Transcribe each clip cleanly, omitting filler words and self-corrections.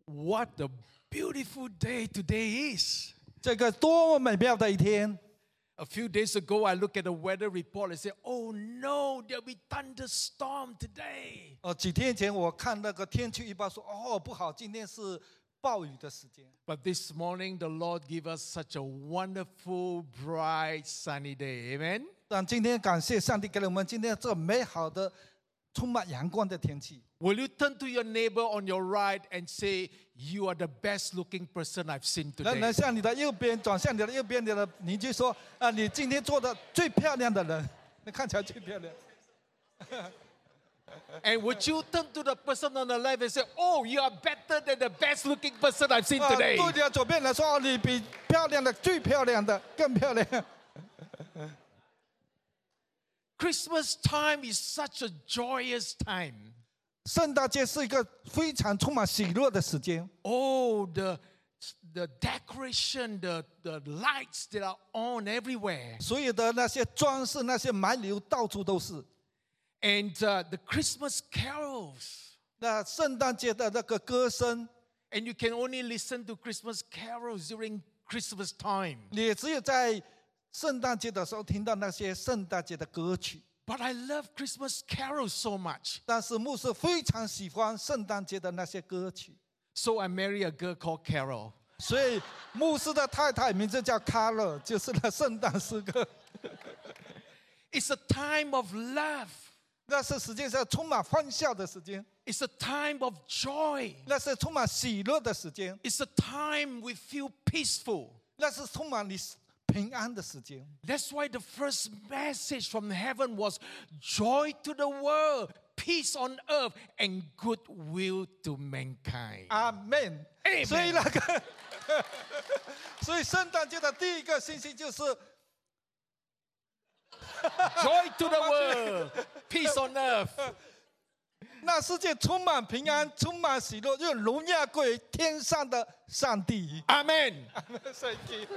What a beautiful day today is. 这个多么美妙的一天！ A few days ago, I looked at the weather report and said, "Oh no, there'll be thunderstorm today." 几天前我看那个天气预报说，不好，今天是暴雨的时间。 But this morning, the Lord gave us such a wonderful, bright, sunny day. Amen. 但今天感谢上帝给了我们今天这美好的、充满阳光的天气。 Will you turn to your neighbor on your right and say, "You are the best-looking person I've seen 能 today"? 向你的右边转向你的右边，你的邻居说：你今天做的最漂亮的人，你看起来最漂亮。 And would you turn to the person on the left and say, "Oh, you are better than the best-looking person I've seen today"? 对你的左边来说，你比漂亮的、最漂亮的更漂亮。 Christmas time is such a joyous time. 圣诞节是一个非常充满喜乐的时间。 Oh, the decoration, the lights that are on everywhere. 所有的那些装饰、那些满流到处都是。 And the Christmas carols. 那圣诞节的那个歌声， And you can only listen to Christmas carols during Christmas time. 你只有在圣诞节的时候听到那些圣诞节的歌曲。 But I love Christmas carols so much. 但是牧师非常喜欢圣诞节的那些歌曲， So I married a girl called Carol. 所以牧师的太太名字叫卡乐，就是那圣诞诗歌。 It's a time of love. 那是实际上充满欢笑的时间， It's a time of joy. 那是充满喜乐的时间， It's a time we feel peaceful. 那是充满你平安的时间。 That's why the first message from heaven was joy to the world, peace on earth, and goodwill to mankind. 阿门。 Amen. 所以所以圣诞节的第一个信息就是 Joy to the world, peace on earth. 那世界充满平安，充满喜乐，用荣耀归于天上的上帝。 Amen. Thank you.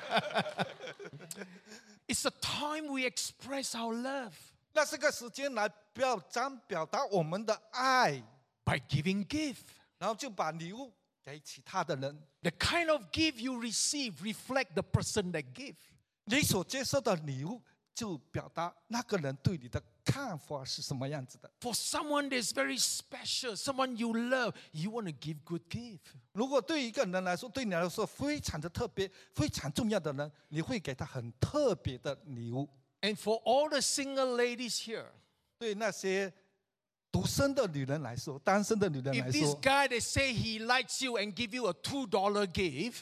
It's a time we express our love 那是个时间来表达我们的爱， by giving gift. 然后就把礼物给其他的人。 The kind of gift you receive reflect the person that give. 你所接受的礼物，就表达那个人对你的看法是什么样子的。 For someone that's very special, someone you love, you want to give good gift. 如果对一个人来说，对你来说非常的特别、非常重要的人，你会给他很特别的礼物。 And for all the single ladies here, 对那些独身的女人来说，单身的女人 if 来 this 说， guy that say he likes you and give you a $2 gift,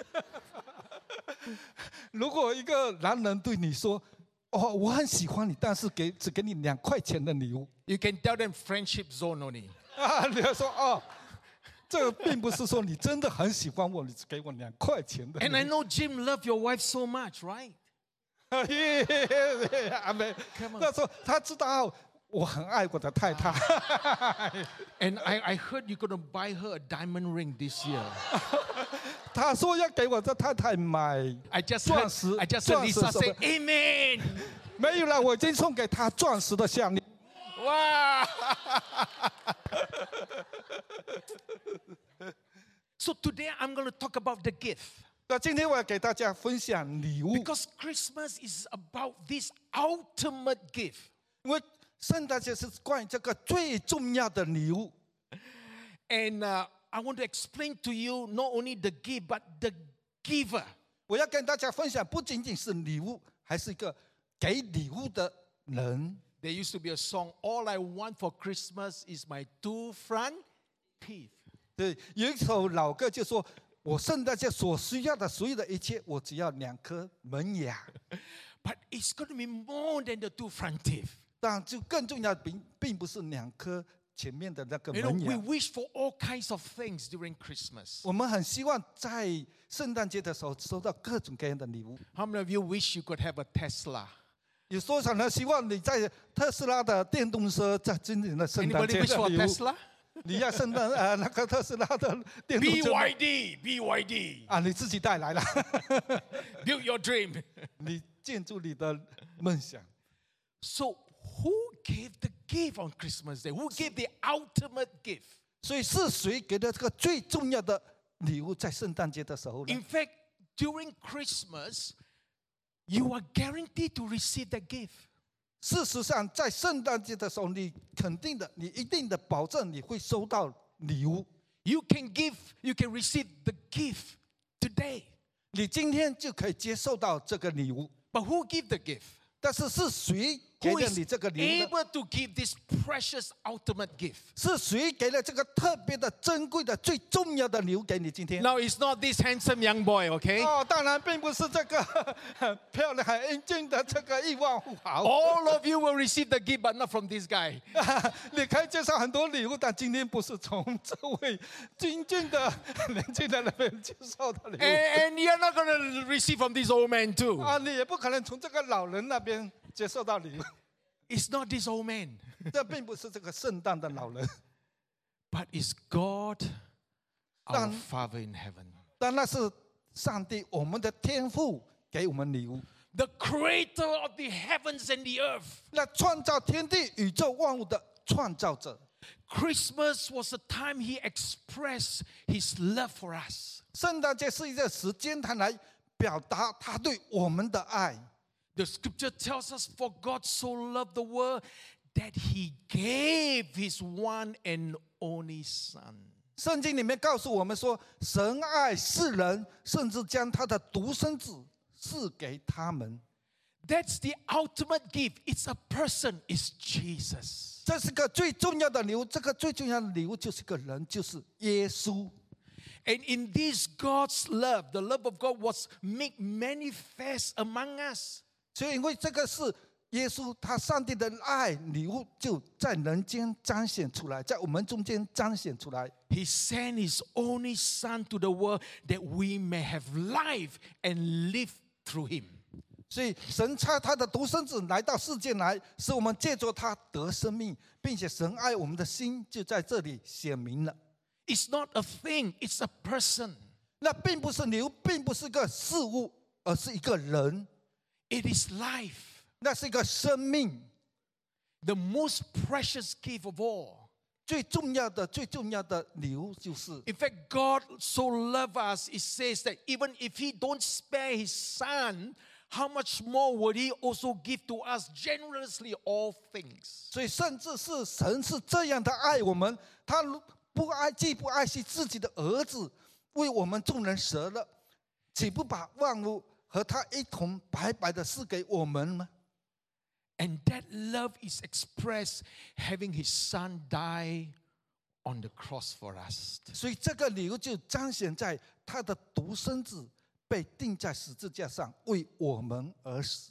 如果一个男人对你说：“我很喜欢你，但是只给你2块钱的礼物。” you can tell them friendship zone only. 你要说这个并不是说你真的很喜欢我，你只给我2块钱的礼物。 And I know Jim loved your wife so much, right? 阿妹，那时候他知道我很爱我的太太。 And I heard you're going to buy her a diamond ring this year. 他说要给我的太太买 I just 钻 heard, 石， I just 钻 heard 石 Lisa 什 say, 么？ Amen. 没有了，我已经送给他钻石的项链。 Wow. So today I'm going to talk about the gift. 那今天我要给大家分享礼物， Because Christmas is about this ultimate gift. 因为圣诞节是关于这个最重要的礼物。 And I want to explain to you not only the gift, but the giver. 我要跟大家分享，不仅仅是礼物，还是一个给礼物的人。 There used to be a song, All I want for Christmas is my 2 front teeth. 对，有一首老歌就说：“我圣诞节所需要的所有的一切，我只要2颗门牙。” But it's going to be more than the 2 front teeth. 但就更重要的并不是2颗前面的那个 You know, 门 we 牙。 wish for all kinds of things during Christmas. 我们很希望在圣诞节的时候收到各种各样的礼物。 How many of you wish you could have a Tesla? 有多少人希望你在特斯拉的电动车在今年的圣诞 Anybody 节 wish 的 for a 礼物？ Tesla? 你要圣诞那个特斯拉的电动车吗 BYD. 你自己带来了， Build your dream. 你建筑你的梦想。 So who gave the gift on Christmas Day? Who gave the ultimate gift? 所以是谁给的这个最重要的礼物？在圣诞节的时候呢？ In fact, during Christmas, you are guaranteed to receive that gift. 事实上，在圣诞节的时候，你肯定的，你一定的保证你会收到礼物。 You can receive the gift today. 你今天就可以接受到这个礼物。 But who give the gift? 但是是谁给 Who 了 is 你这个礼物呢？ able to give this precious ultimate gift? 是谁给了这个特别的、珍贵的、最重要的礼物给你？今天 Now, it's not this handsome young boy, okay? 哦，当然并不是这个很漂亮、很英俊的这个亿万富豪。 All of you will receive the gift, but not from this guy. 你可以介绍很多礼物，但今天不是从这位英俊的年轻人那边接受的礼物 And you're not going to receive from this old man, too. 啊，你也不可能从这个老人那边接受到礼物。 It's not this old man, 这并不是这个圣诞的老人， but it's God, our Dan- Father in heaven, 但那是上帝，我们的天父给我们礼物。 the creator of the heavens and the earth. 那创造天地宇宙万物的创造者。 Christmas was the time he expressed his love for us. 圣诞节是一个时间，他来表达他对我们的爱。 The scripture tells us, for God so loved the world that he gave his one and only son. 圣经里面告诉我们说，神爱世人，甚至将他的独生子赐给他们。 That's the ultimate gift. It's a person, it's Jesus. 这是个最重要的礼物，这个最重要的礼物就是个人，就是耶稣。 And in this God's love, the love of God was made manifest among us. 所以，因为这个是耶稣，他上帝的爱礼物就在人间彰显出来，在我们中间彰显出来。 He sent his only son to the world that we may have life and live through him. 所以，神差他的独生子来到世界来，使我们借着他得生命，并且神爱我们的心就在这里显明了。 It's not a thing, it's a person. 那并不是礼物，并不是个事物，而是一个人， It is life, 那是一个生命。 the most precious gift of all. 最重要的、最重要的礼物就是， In fact, God so loved us, it says that even if he don't spare his son, how much more would he also give to us generously all things? 所以甚至是神是这样的爱我们，他既不爱惜自己的儿子，为我们众人舍了，岂不把万物和他一同白白的赐给我们吗？ And that love is expressed having his son die on the cross for us. 所以这个礼物就彰显在他的独生子被钉在十字架上，为我们而死。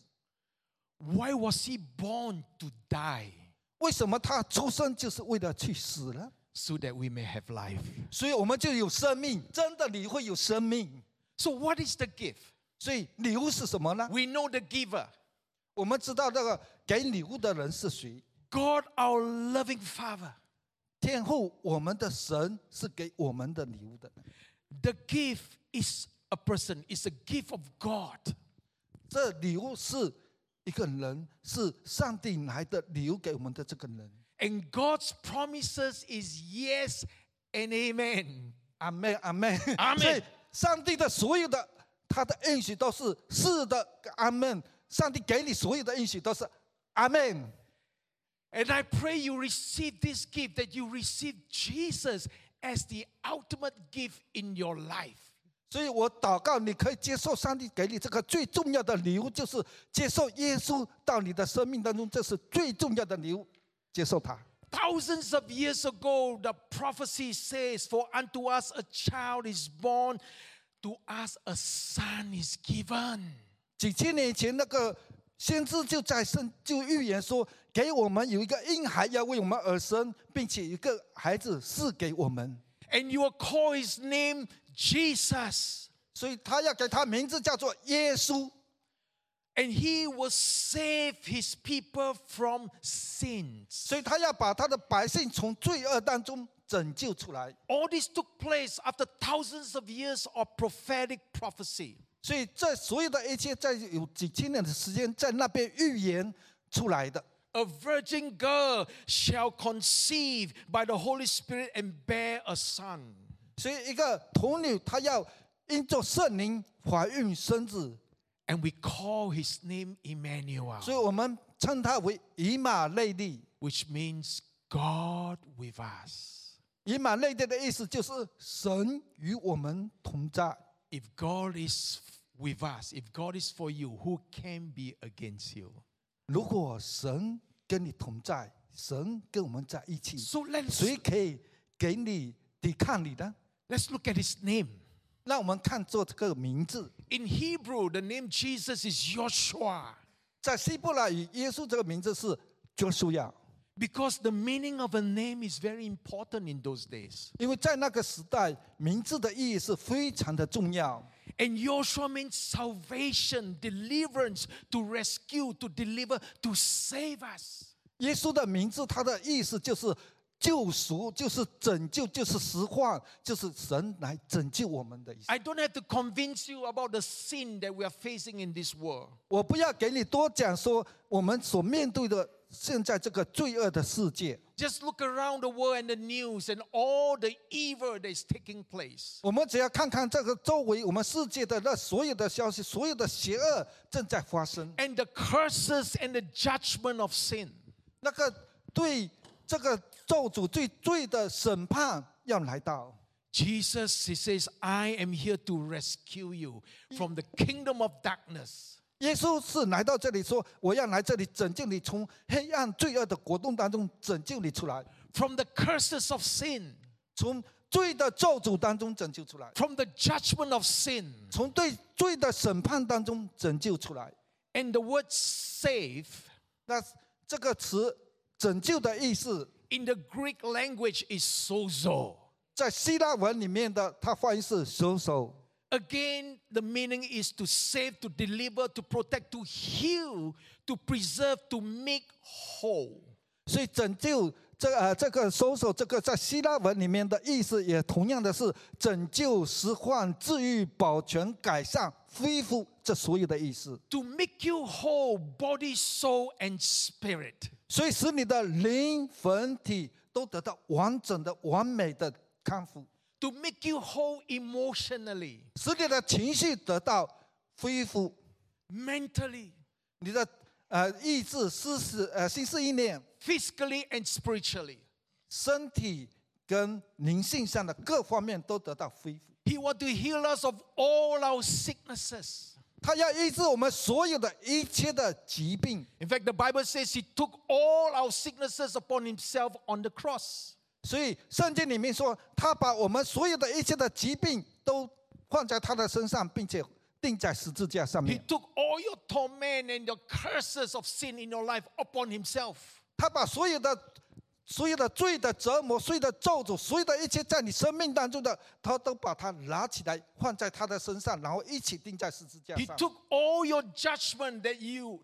Why was he born to die? 为什么他出生就是为了去死呢？ So that we may have life. 所以我们就有生命，真的你会有生命。 So what is the gift? 所以礼物是什么呢？ We know the giver, 我们知道那个给礼物的人是谁。 God our loving Father. 天父，我们的神是给我们的礼物的。 The gift is a person, it's a gift of God. 这礼物是一个人，是上帝来的礼物给我们的这个人。 And God's promises is yes and amen. 阿妹，阿妹， 阿们所以上帝的所有的他的应许都是是的，阿门。上帝给你所有的应许都是阿门。 And I pray you receive this gift, that you receive Jesus as the ultimate gift in your life. 所以我祷告，你可以接受上帝给你这个最重要的礼物，就是接受耶稣到你的生命当中，这是最重要的礼物，接受他。 Thousands of years ago, the prophecy says, For unto us a child is born, to us a son is given. 几千年前，那个先知就预言说，给我们有一个婴孩要为我们而生，并且有一个孩子赐给我们， And you will call his name Jesus. 所以他要给他名字叫做耶稣。 And he will save his people from sins. 所以他要把他的百姓从罪恶当中拯救出来。 All this took place after thousands of years of prophetic prophecy. 所以这所有的一切，在有几千年的时间，在那边预言出来的。 a virgin girl shall conceive by the Holy Spirit and bear a son. 所以一个童女，她要因着圣灵怀孕生子， And we call his name Emmanuel, 所以我们称他为以马内利。 which means God with us. 以马内利的意思就是神与我们同在。 If God is with us, if God is for you, who can be against you? 如果神跟你同在，神跟我们在一起， So 谁可以给你抵抗你呢？ let's look at his name. 让我们看作这个名字， In Hebrew, the name Jesus is Joshua, 在希伯来语，耶稣这个名字是约书亚， because the meaning of a name is very important in those days. 因为在那个时代，名字的意义是非常的重要。 And Joshua means salvation, deliverance, to rescue, to deliver, to save us. 耶稣的名字，它的意思就是救赎，就是拯救，就是实话，就是神来拯救我们的意思。 I don't have to convince you about the sin that we are facing in this world. 我不要给你多讲说我们所面对的现在这个罪恶的世界。 Just look around the world and the news and all the evil that is taking place. 我们只要看看这个周围我们世界的那所有的消息，所有的邪恶正在发生。 And the curses and the judgment of sin. 那个对这个咒诅罪的审判要来到。 Jesus, he says, I am here to rescue you from the kingdom of darkness. 耶稣是来到这里说：“我要来这里拯救你，从黑暗罪恶的国度当中拯救你出来， From the curses of sin, 从罪的咒诅当中拯救出来， from the judgment of sin. 从对罪的审判当中拯救出来。 And the word save 那这个词‘拯救’的意思， in the Greek language is sozo. 在希腊文里面的它翻译是‘收手’。 Again, the meaning is to save, to deliver, to protect, to heal, to preserve, to make whole. 所以拯救这个收手，这个在希腊文里面的意思也同样的是拯救、使唤、治愈、保全、改善、恢复这所有的意思。 To make you whole, body, soul, and spirit. 所以使你的灵魂体都得到完整的、完美的康复， To make you whole emotionally, 使你的情绪得到恢复， mentally, 你的意志、心思意念、 physically, and spiritually. 身体跟灵性上的各方面都得到恢复。 He wants to heal us of all our sicknesses. 他要医治我们所有的一切的疾病。 In fact, the Bible says he took all our sicknesses upon himself on the cross. 所以圣经里面说，他把我们所有的一切的疾病都放在他的身上，并且钉在十字架上 He 面。 took all your torment and your curses of sin in your life upon himself. 他把所有的罪的折磨、所有的咒诅、所有的一切在你生命当中的，他都把它拿起来放在他的身上，然后一起钉在十字架 He 上。 took all your judgment that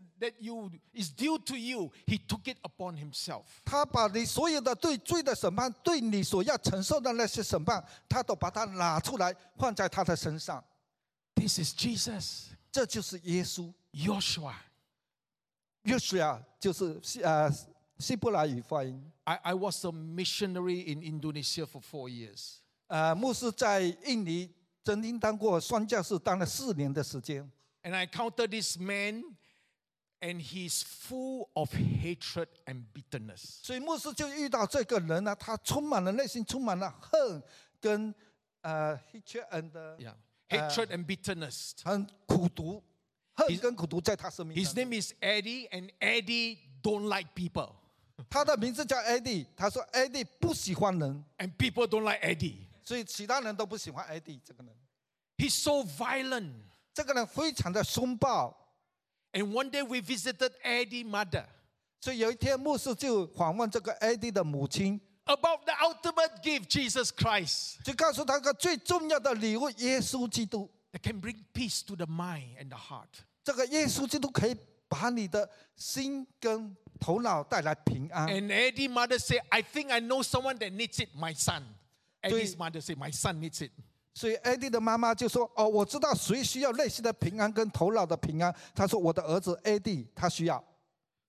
is due to you. He took it upon himself. 他把你所有的对罪的审判，对你所要承受的那些审判，他都把它拿出来放在他的身上。 This is Jesus. 这就是耶稣。 Joshua. 约书亚就是希伯来语发音。 I was a missionary in Indonesia for 4 years. 牧师在印尼曾经当过宣教士，当了4年的时间。 And I encountered this man, and he's full of hatred and bitterness. 所以牧师就遇到这个人呢，他内心充满了恨跟hatred and Yeah. Hatred and bitterness. 很苦毒，恨跟苦毒在他生命当 His 中。 name is Eddie, and Eddie don't like people. 他的名字叫 Eddie， 他说 Eddie 不喜欢人， And people don't like Eddie. 所以其他人都不喜欢 Eddie 这个人。 He's so violent. 这个人非常的凶暴， And one day we visited Eddie's mother 所以有一天牧师就访问这个 Eddie 的母亲， about the ultimate gift, Jesus Christ, 就告诉他一个最重要的礼物——耶稣基督。 that can bring peace to the mind and the heart. 这个耶稣基督可以把你的心跟头脑带来平安。 And Eddie's mother said, I think I know someone that needs it, my son. Eddie's So- mother said, my son needs it. 所以 Eddie 的妈妈就说：“哦，我知道谁需要内心的平安跟头脑的平安。”他说：“我的儿子 Eddie 他需要。”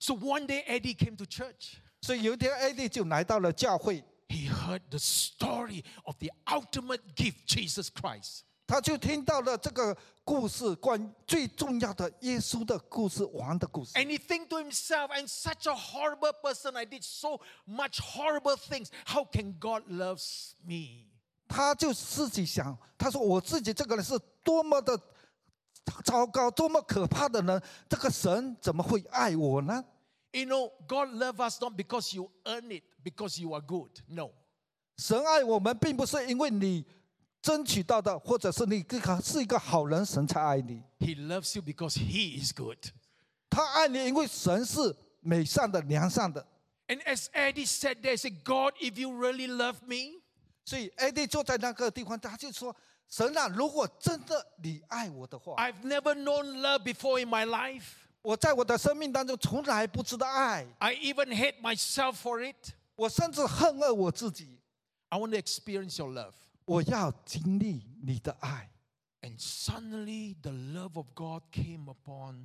So one day Eddie came to church. 所以有一天 AD 就来到了教会， He heard the story of the ultimate gift, Jesus Christ. 他就听到了这个故事，最重要的耶稣的故事，王的故事。 And he think to himself, I'm such a horrible person. I did so much horrible things. How can God love me? 他就自己想，他说我自己这个人是多么的糟糕，多么可怕的人，这个神怎么会爱我呢？ You know, God loves us not because you earn it, because you are good. No. 神爱我们，并不是因为你争取到的，或者是你是一个好人，神才爱你。 He loves you because he is good. 他爱你，因为神是美善的、良善的。 And as Eddie said there, he said, God, if you really love me, 所以 AD 坐在那个地方，他就说：“神啊，如果真的你爱我的话， I've never known love before in my life. 我在我的生命当中从来不知道爱， I even hate myself for it. 我甚至恨恶我自己。 I want to experience your love. 我要经历你的爱。” And suddenly the love of God came upon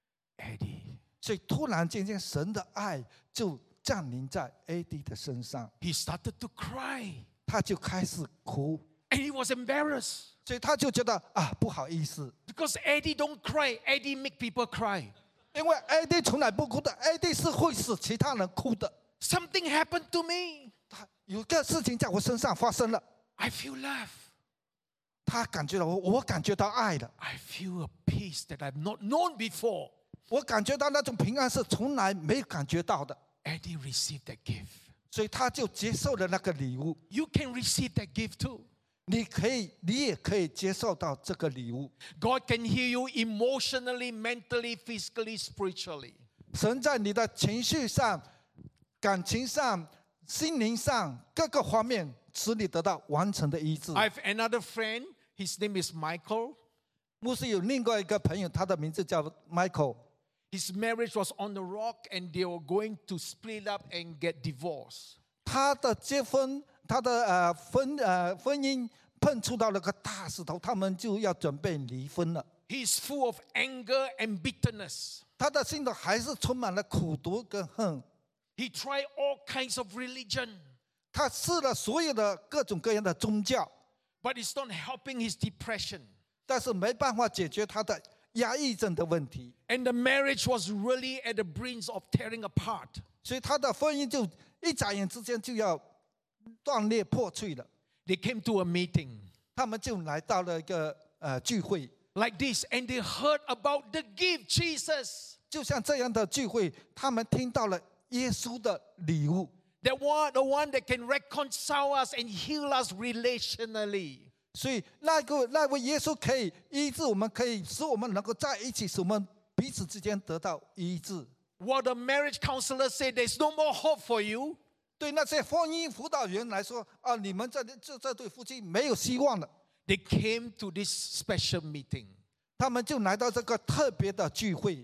Eddie. 所以突然间，神的爱就降临在 AD 的身上， He started to cry. 他就开始哭， And he was embarrassed. 所以他就觉得啊，不好意思， Because Eddie don't cry. Eddie make people cry. 因为 AD 从来不哭的，AD 是会使其他人哭的。 Something happened to me. 他有个事情在我身上发生了， I feel love. 他感觉到我感觉到爱了， I feel a peace that I've not known before. 我感觉到那种平安是从来没有感觉到的， Eddie received that gift. 所以他就接受了那个礼物。 You can receive that gift too. 你也可以接受到这个礼物。 God can heal you emotionally, mentally, physically, spiritually. 神在你的情绪上、感情上、心灵上各个方面，使你得到完成的医治。 I have another friend. His name is Michael. 牧师有另外一个朋友，他的名字叫 Michael。 His marriage was on the rock and they were going to split up and get divorced. 他的结婚，他的婚姻碰触到了个大石头，他们就要准备离婚了。 He's full of anger and bitterness. 他的心头还是充满了苦毒跟恨。 He tried all kinds of religion, 他试了所有的各种各样的宗教， but it's not helping his depression. 但是没办法解决他的压抑症的问题。 And the marriage was really at the brink of tearing apart. 所以他的婚姻就一眨眼之间就要断裂破碎了。 They came to a meeting 他们就来到了一个聚会， like this and they heard about the gift, Jesus. 就像这样的聚会，他们听到了耶稣的礼物， The one that can reconcile us and heal us relationally. 所以那位耶稣可以医治我们，可以使我们能够在一起，使我们彼此之间得到医治。 While the marriage counselor said there's no more hope for you, 对那些婚姻辅导员来说，啊，你们这对夫妻没有希望了。 they came to this special meeting. 他们就来到这个特别的聚会，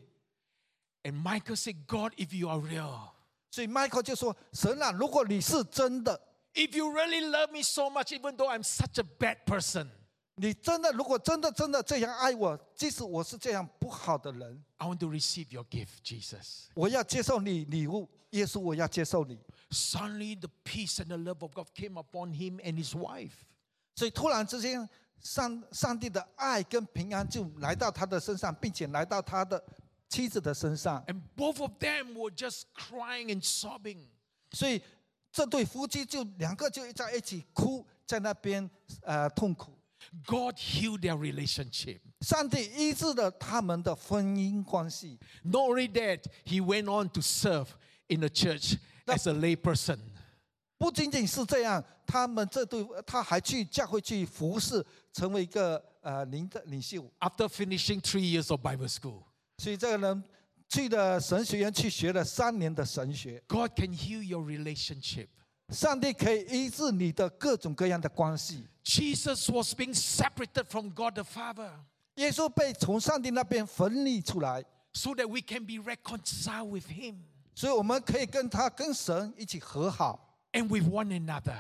And Michael said, God, if you are real, 所以 Michael 就说：“神啊，如果你是真的， if you really love me so much, even though I'm such a bad person, 你真的如果真的这样爱我，即使我是这样不好的人， I want to receive your gift, Jesus. 我要接受你礼物，耶稣，我要接受你。” Suddenly the peace and the love of God came upon him and his wife. 所以突然之间，上帝的爱跟平安就来到他的身上，并且来到他的妻子的身上。 And both of them were just crying and sobbing. 所以这对夫妻就两个就在一起哭，在那边痛苦。 God healed their relationship. 上帝医治了他们的婚姻关系。 Not only that, he went on to serve in the church as a lay person. 不仅仅是这样，他还去教会去服侍，成为一个领袖。 After finishing 3 years of Bible school, 所以这个人去了神学院去学了3年的神学。 God can heal your relationship. 上帝可以医治你的各种各样的关系。 Jesus was being separated from God the Father 耶稣被从上帝那边分离出来， so that we can be reconciled with him 所以我们可以跟神一起和好， and with one another.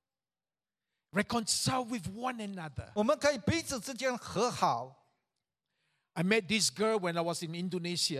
Reconcile with one another. 我们可以彼此之间和好。 I met this girl when I was in Indonesia.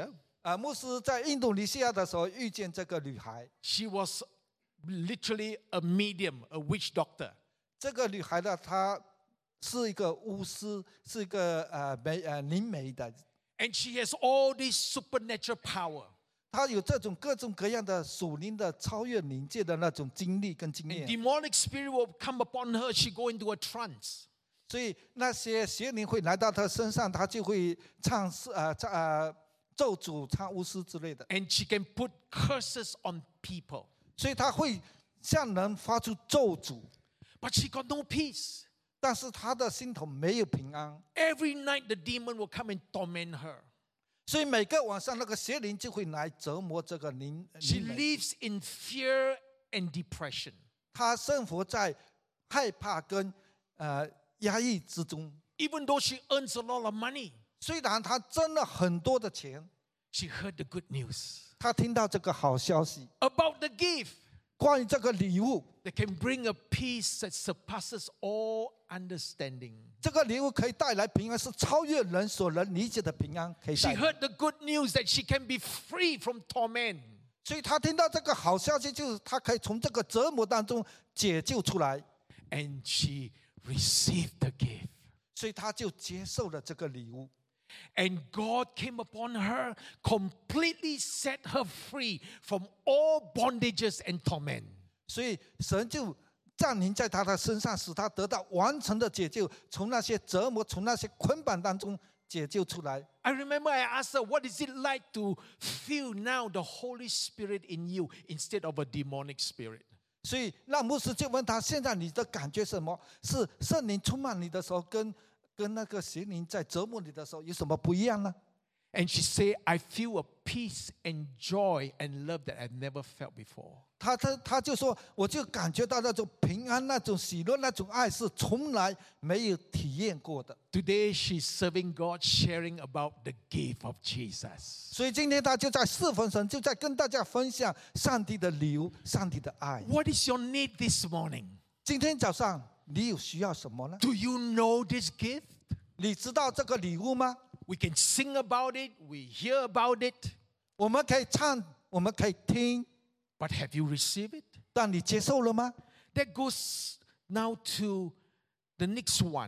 牧师在印度尼西亚的时候遇见这个女孩， She was literally a medium, a witch doctor. 这个女孩呢，她是一个巫师，是一个灵媒的， And she has all this supernatural power. 她有这种各种各样的属灵的超越灵界的那种经历跟经 And 验， demonic spirit will come upon her. She go into a trance. 所以那些邪灵会来到她身上，她就会唱咒诅、唱巫师之类的， And she can put curses on people. 所以她会向人发出咒诅， But she got no peace. 但是她的心头没有平安， Every night the demon will come and torment her. 所以每个晚上那个邪灵就会来折磨这个灵 She 媒， lives in fear and depression. 她生活在害怕跟压抑之中。 Even though she earns a lot of money, 虽然她挣了很多的钱， she heard the good news 她听到这个好消息， about the gift 关于这个礼物， that can bring a peace that surpasses all understanding. 这个礼物可以带来平安，是超越人所能理解的平安，可以 She 带来。 heard the good news that she can be free from torment. 所以她听到这个好消息，就是她可以从这个折磨当中解救出来， And she received the gift. 所以她就接受了这个礼物。 And God came upon her, completely set her free from all bondages and torment. 所以神就降临在她的身上，使她得到完成的解救，从那些折磨、从那些捆绑当中解救出来。 I remember I asked her, what is it like to feel now the Holy Spirit in you instead of a demonic spirit? 所以那牧师就问他：现在你的感觉什么？是圣灵充满你的时候，跟那个邪灵在折磨你的时候有什么不一样呢？ And she said, I feel a peace and joy and love that I've never felt before. 他就说，我就感觉到那种平安、那种喜乐、那种爱是从来没有体验过的。 Today she's serving God, sharing about the gift of Jesus. 所以今天他就在侍奉神，就在跟大家分享上帝的礼物、上帝的爱。 What is your need this morning? 今天早上你有需要什么呢？ Do you know this gift? 你知道这个礼物吗？ We can sing about it, we hear about it, 我们可以唱，我们可以听， but have you received it? 但你接受了吗？ That goes now to the next one.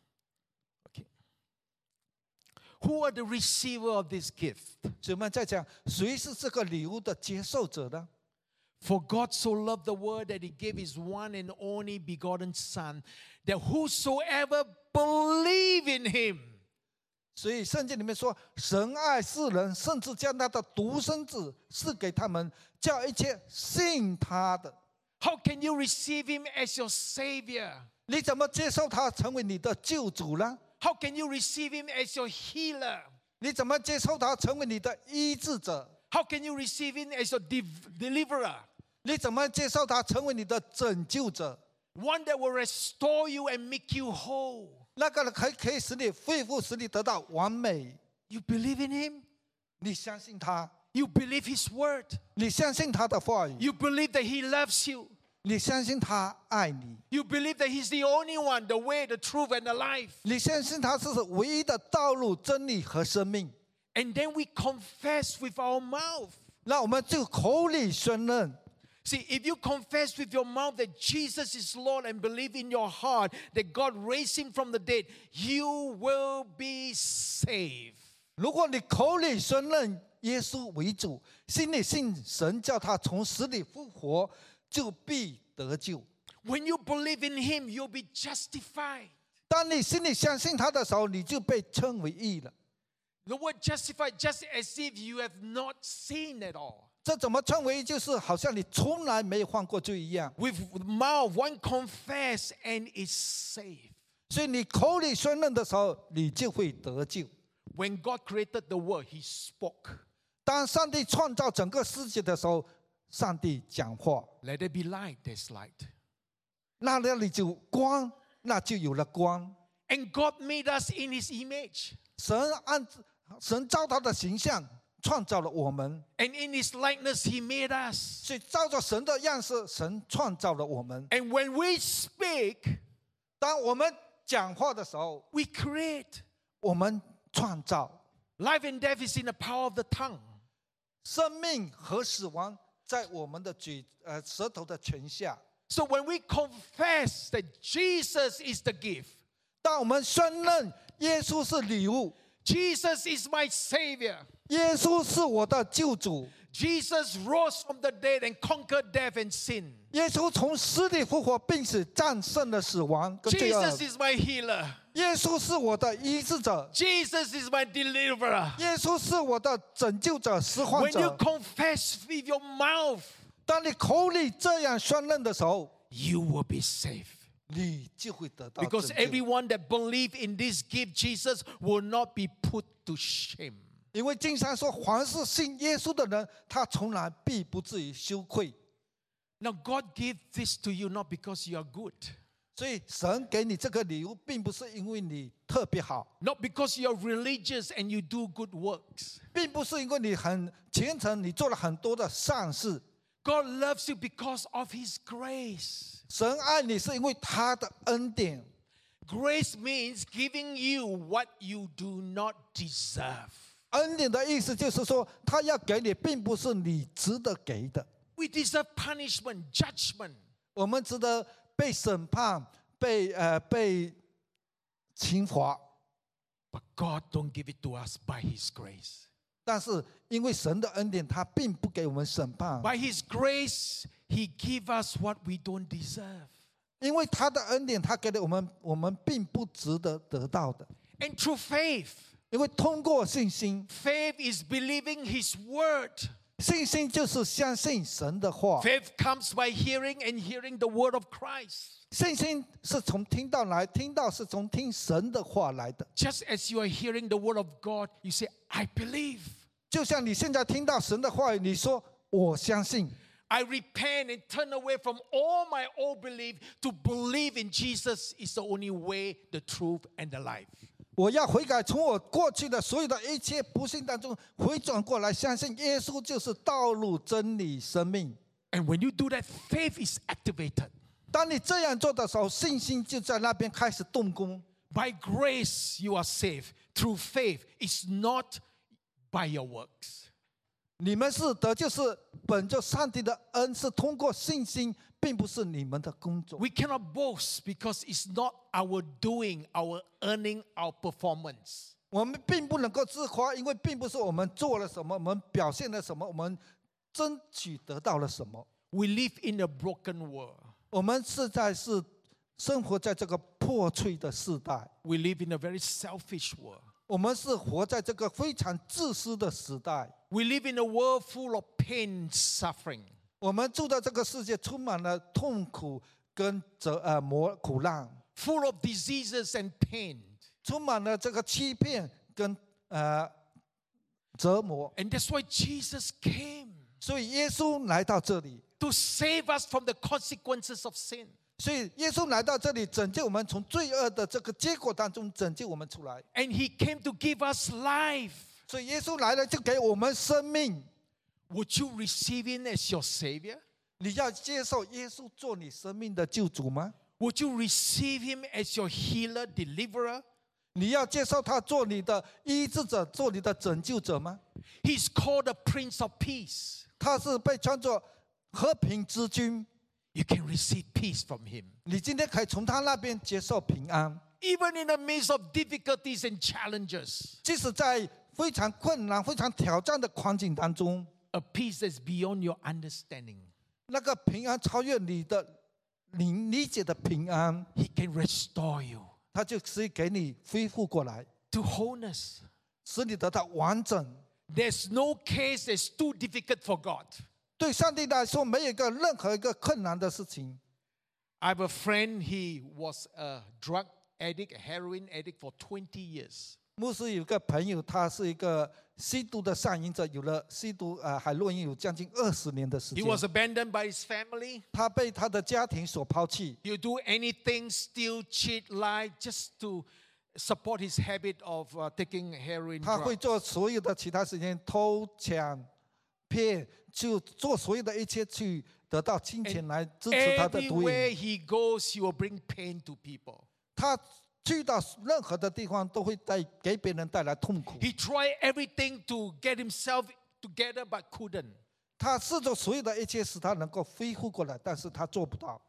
Okay. Who are the receiver of this gift? 所以我们在讲，谁是这个礼物的接受者呢？ For God so loved the world that he gave his one and only begotten Son, that whosoever believe in him. 所以圣经里面说，神爱世人，甚至将他的独生子赐给他们，叫一切信他的。 How can you receive him as your Savior? 你怎么接受他成为你的救主呢？ How can you receive him as your healer? 你怎么接受他成为你的医治者？ How can you receive him as your deliverer? 你怎么接受他成为你的拯救者？ One that will restore you and make you whole. 那个可以使你恢复，使你得到完美。 You believe in him? 你相信他， You believe his word? 你相信他的话语， You believe that he loves you? 你相信他爱你， You believe that he's the only one, the way, the truth, and the life? 你相信他是唯一的道路、真理和生命。 And then we confess with our mouth. 那我们就口里宣认。 See, if you confess with your mouth that Jesus is Lord and believe in your heart that God raised him from the dead, you will be saved. 如果你口里宣认耶稣为主，心里信神叫他从死里复活，就必得救。 When you believe in him, you'll be justified. 当你心里相信他的时候，你就被称为义了。 The word justified, just as if you have not sinned at all. 这怎么称为义？就是好像你从来没有犯过罪一样。 With mouth, one confess and is saved. 所以你口里宣认的时候，你就会得救。 When God created the world, he spoke. 当上帝创造整个世界的时候，上帝讲话， Let there be light, there's light. 那里就光，那就有了光。 And God made us in his image. 神照他的形象创造了我们， And in his likeness, he made us. 所以照着神的样式，神创造了我们。 And when we speak, 当我们讲话的时候， we create. 我们创造。 Life and death is in the power of the tongue. 生命和死亡在我们的舌头的权下。 So when we confess that Jesus is the gift, 当我们宣认耶稣是礼物， Jesus is my Savior, 耶稣是我的救主， Jesus rose from the dead and conquered death and sin, 耶稣从死里复活，并且战胜了死亡跟罪恶。 Jesus is my healer, 耶稣是我的医治者， Jesus is my deliverer. 耶稣是我的拯救者、释放 When you 者。 confess with your mouth, 当你口里这样宣认的时候， you will be saved. 你就会得到 Because 拯救。 everyone that believes in this gift, Jesus will not be put to shame. 因为经常说，凡是信耶稣的人，他从来必不至于羞愧。 Now, God gave this to you not because you are good, 所以神给你这个礼物，并不是因为你特别好， not because you are religious and you do good works. 并不是因为你很虔诚，你做了很多的善事。 God loves you because of His grace. 神爱你是因为他的恩典。 Grace means giving you what you do not deserve. 恩典的意思就是说，他要给你，并不是你值得给的。 We deserve punishment, judgment. 我们值得被审判、被惩罚， But God don't give it to us by His grace. 但是因为神的恩典，他并不给我们审判。 By His grace, He give us what we don't deserve. 因为他的恩典，他给了我们，我们并不值得得到的。 And through faith, 因为通过信心， faith is believing His word. 信心就是相信神的话。 Faith comes by hearing and hearing the word of Christ. 信心是从听到来，听到是从听神的话来的。 Just as you are hearing the word of God, you say, I believe. 就像你现在听到神的话语，你说我相信。 I repent and turn away from all my old belief to believe in Jesus is the only way, the truth, and the life. 我要悔改，从我过去的所有的一切不幸当中回转过来，相信耶稣就是道路、真理、生命。 And when you do that, faith is activated. 当你这样做的时候，信心就在那边开始动工。 By grace, you are saved. Through faith, it's not by your works. 你们是得救是本着上帝的恩，是通过信心，并不是你们的工作。 We cannot boast because it's not our doing, our earning, our performance. 我们并不能够自夸，因为并不是我们做了什么，我们表现了什么，我们争取得到了什么。 We live in a broken world. 我们是生活在这个破碎的时代， We live in a very selfish world. 我们是活在这个非常自私的时代。 We live in a world full of pain, suffering. 我们住的这个世界充满了痛苦跟苦难， Full of diseases and pain. 充满了这个欺骗跟折磨。 And that's why Jesus came 所以耶稣来到这里， to save us from the consequences of sin. 所以耶稣来到这里，拯救我们从罪恶的这个结果当中拯救我们出来。 And He came to give us life. 所以耶稣来了，就给我们生命。 Would you receive Him as your Savior? 你要接受耶稣做你生命的救主吗？ Would you receive Him as your healer, deliverer? 你要接受他做你的医治者，做你的拯救者吗？ He's called the Prince of Peace. 他是被称作和平之君。 You can receive peace from Him. 你今天可以从他那边接受平安， Even in the midst of difficulties and challenges, 即使在非常困难、非常挑战的环境当中， a peace that's beyond your understanding. 那个平安超越你理解的平安， He can restore you 他就可以给你恢复过来， to wholeness. 使你得到完整。 There's no case that's too difficult for God. 对上帝来说，没有任何一个困难的事情。 I have a friend, he was a drug addict, a heroin addict for 20 years. 牧师有个朋友，他是一个吸毒的上瘾者，有了吸毒海洛因有将近20年的时 He 间。 was abandoned by his family. 他被他的家庭所抛弃， He'll do anything, steal, cheat, lie, just to support his habit of taking heroin 他会 drugs. 做所有的其他事情，偷抢、骗，就做所有的一切去得到金钱来支持他的毒 Everywhere 瘾。 he goes, he will bring pain to people. 他去到任何的地方，都会给别人带来痛苦。 He tried everything to get himself together but couldn't. 他试着所有的一切使他能够恢复过来，但是他做不到。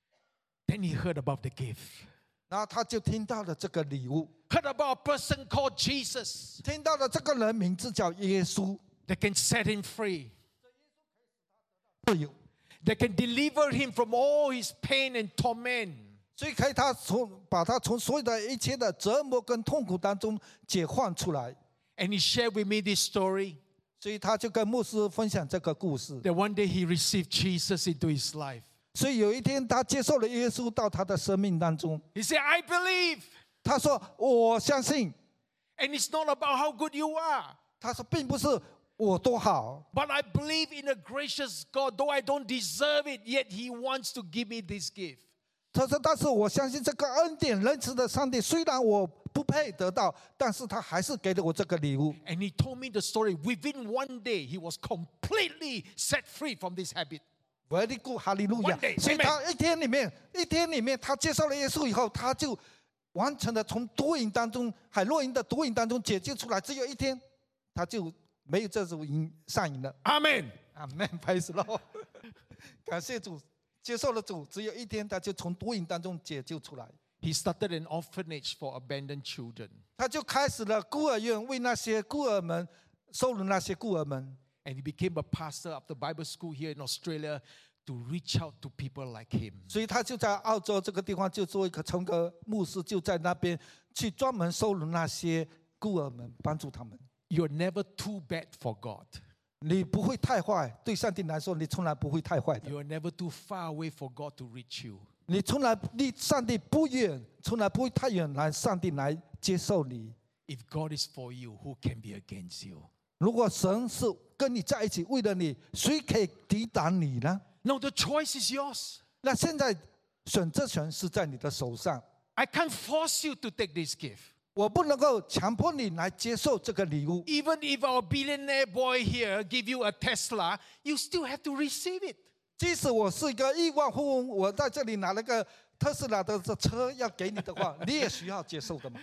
Then he heard about the gift. 然后他就听到了这个礼物， Heard about a person called Jesus 听到了这个人名字叫耶稣， that can set him free, 自由， that can deliver him from all his pain and torment. 所以可以把他从所有的一切的折磨跟痛苦当中解放出来。 And he shared with me this story 所以他就跟牧师分享这个故事。 that one day he received Jesus into his life. 所以有一天他接受了耶稣到他的生命当中， He said, I believe. 他说我相信。 And it's not about how good you are, 他说并不是我多好， but I believe in a gracious God. Though I don't deserve it, yet he wants to give me this gift. 他说但是我相信这个恩典仁慈的上帝，虽然我不配得到，但是他还是给了我这个礼物。 And he told me the story. Within one day, he was completely set free from this habit. Very good， 哈利路亚 One day，。 所以他一天里面，他接受了耶稣以后，他就完成了从毒瘾当中，海洛因的毒瘾当中解救出来。只有一天，他就没有这种上瘾了。 Amen. 阿门，拍死喽！感谢主，接受了主，只有一天，他就从毒瘾当中解救出来。 He started an orphanage for abandoned children. 他就开始了孤儿院，为那些孤儿们收容那些孤儿们。 And he became a pastor of the Bible school here in Australia to reach out to people like him. 所以他就在澳洲这个地方就做一个成个牧师，就在那边去专门收容那些孤儿们，帮助他们。 You're never too bad for God. 你不会太坏，对上帝来说，你从来不会太坏的。 You're never too far away for God to reach you. 你从来离上帝不远，从来不会太远，来上帝来接受你。 If God is for you, who can be against you? 如果神是跟你在一起，为了你，谁可以抵挡你呢？ No, the choice is yours. 那现在选择权是在你的手上， I can't force you to take this gift. 我不能够强迫你来接受这个礼物。 Even if our billionaire boy here give you a Tesla, you still have to receive it. 即使我是一个亿万富翁，我在这里拿了个特斯拉的车要给你的话，你也需要接受的嘛。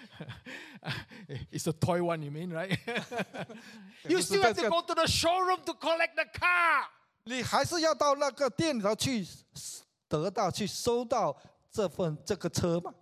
It's a toy one, you mean, right? You still have to go to the showroom to collect the car. 你还是要到那个店里头去得到、去收到这个车嘛。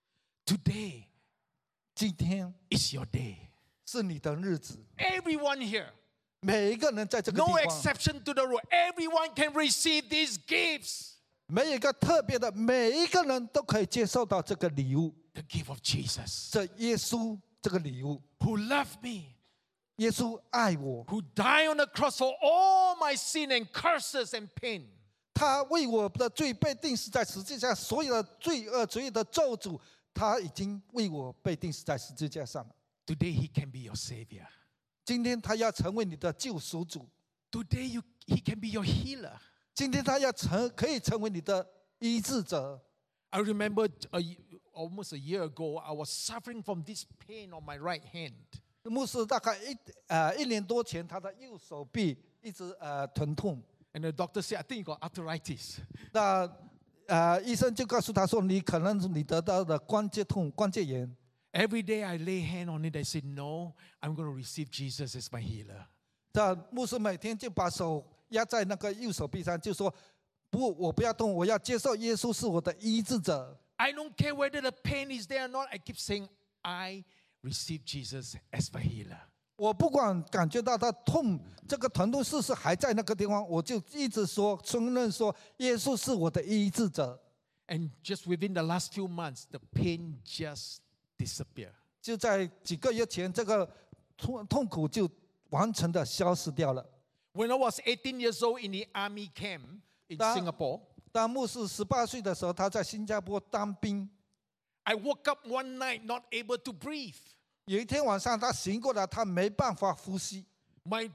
Today 今天 is your day. 是你的日子， Everyone here, 每一个人在这个地 no 方， exception to the rule. Everyone can receive these gifts. 没有一个特别的，每一个人都可以接受到这个礼物。 The gift of Jesus, 这耶稣这个礼物， who loved me, 耶稣爱我， who died on the cross for all my sin and curses and pain. 他为我的罪被钉死在十字架，所有的罪恶、所有的咒诅，他已经为我被钉死在十字架上了。 Today he can be your savior. 今天他要成为你的救赎主， Today he can be your healer. 今天他要可以成为你的医治者。 I remember almost a year ago, I was suffering from this pain on my right hand. 牧师大概一年多前，他的右手臂一直疼痛， And the doctor said, I think you got arthritis. 那医生就告诉他说，你可能你得到的关节痛、关节炎。 Every day I lay hand on it, I said, no, I'm going to receive Jesus as my healer. 那牧师每天就把手压在那个右手臂上，就说不，我不要动，我要接受耶稣是我的医治者。 I don't care whether the pain is there or not. I keep saying, I receive Jesus as my healer. 我不管感觉到他痛，这个疼痛是不是还在那个地方，我就一直说承认说，耶稣是我的医治者。 And just within the last few months, the pain just disappeared. 就在几个月前，这个痛苦就完全的消失掉了。 When I was 18 years old in the army camp in Da- Singapore, 当牧师18岁的时候，他在新加坡当兵。 I woke up one night not able to breathe. 有一天晚上，他醒过来，他没办法呼吸， My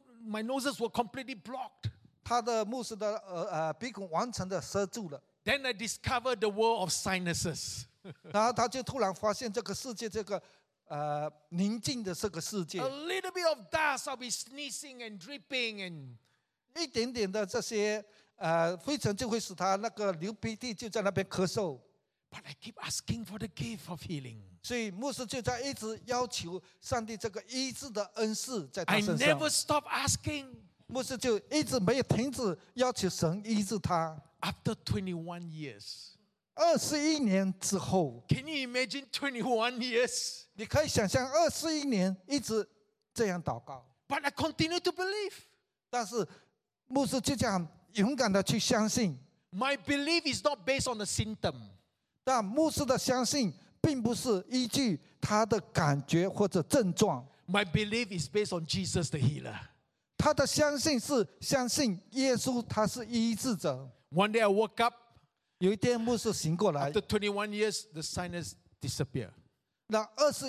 noses were completely blocked. 他的牧师的鼻孔完全的塞住了。 Then I discovered the world of sinuses. 然后他就突然发现这个世界，这个宁静的这个世界 A，little bit of dust, I'll be sneezing and dripping and 一点点的这些灰尘就会使他那个流鼻涕，就在那边咳嗽。 But I keep asking for the gift of healing. 所以牧师就在一直要求上帝这个医治的恩赐在他 I 身上 never。stop asking. 牧师就一直没有停止要求神医治他。 After 21 years. 21年之后， Can you imagine 21 years? 你可以想象21年一直这样祷告， But I continue to believe. 但是牧师就这样勇敢的去相信。 My belief is not based on the symptom. 但牧师的相信并不是依据他的感觉或者症状， My belief is based on Jesus the healer. 他的相信是相信耶稣他是医治者。 One day I woke up. 有一天牧师醒过来， After 21 years, the sinus disappeared. 那